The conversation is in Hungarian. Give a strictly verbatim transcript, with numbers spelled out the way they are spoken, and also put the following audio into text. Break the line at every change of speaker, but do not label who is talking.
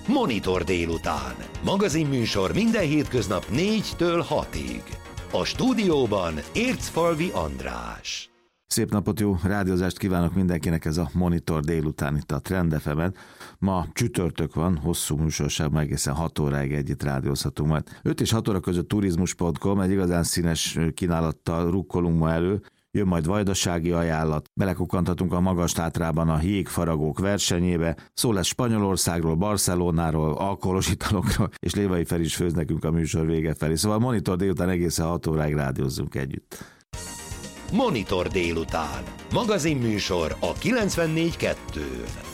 Monitor délután. Magazinműsor minden hétköznap négytől hatig. A stúdióban Ércfalvi András.
Szép napot, jó rádiózást kívánok mindenkinek, ez a Monitor délután itt a Trend ef emen. Ma csütörtök van, hosszú műsorságban egészen hat óráig együtt rádiózhatunk majd. öt és hat óra között turizmus pont com, egy igazán színes kínálattal rukkolunk ma elő. Jön majd vajdasági ajánlat, belekukkantatunk a magas Tátrában a jégfaragók versenyébe, szó lesz Spanyolországról, Barcelonáról, alkoholos italokról, és Lévai Feri is főz nekünk a műsor vége felé. Szóval Monitor délután egészen hat óráig rádiózzunk együtt.
Monitor délután. Magazinműsor a kilencvennégy kettőn.